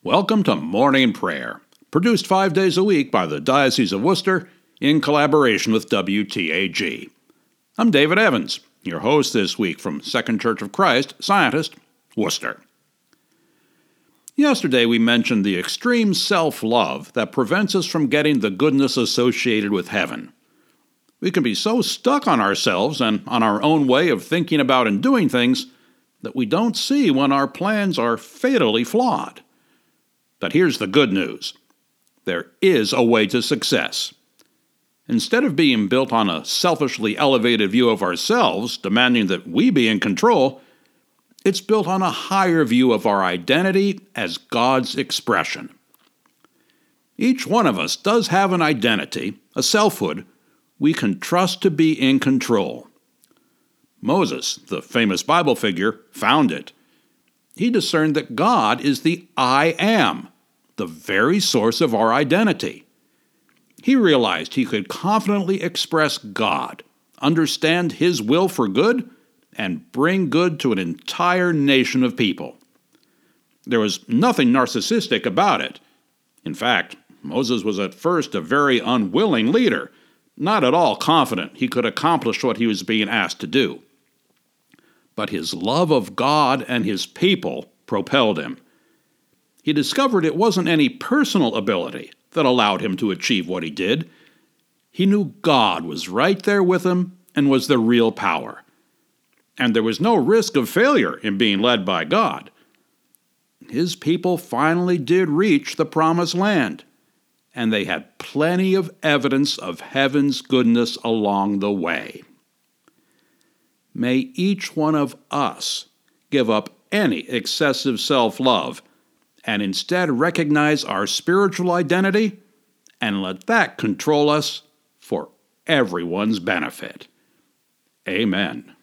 Welcome to Morning Prayer, produced 5 days a week by the Diocese of Worcester in collaboration with WTAG. I'm David Evans, your host this week from Second Church of Christ, Scientist, Worcester. Yesterday we mentioned the extreme self-love that prevents us from getting the goodness associated with heaven. We can be so stuck on ourselves and on our own way of thinking about and doing things that we don't see when our plans are fatally flawed. But here's the good news. There is a way to success. Instead of being built on a selfishly elevated view of ourselves, demanding that we be in control, it's built on a higher view of our identity as God's expression. Each one of us does have an identity, a selfhood, we can trust to be in control. Moses, the famous Bible figure, found it. He discerned that God is the I Am, the very source of our identity. He realized he could confidently express God, understand His will for good, and bring good to an entire nation of people. There was nothing narcissistic about it. In fact, Moses was at first a very unwilling leader, not at all confident he could accomplish what he was being asked to do. But his love of God and His people propelled him. He discovered it wasn't any personal ability that allowed him to achieve what he did. He knew God was right there with him and was the real power. And there was no risk of failure in being led by God. His people finally did reach the promised land, and they had plenty of evidence of heaven's goodness along the way. May each one of us give up any excessive self-love and instead recognize our spiritual identity and let that control us for everyone's benefit. Amen.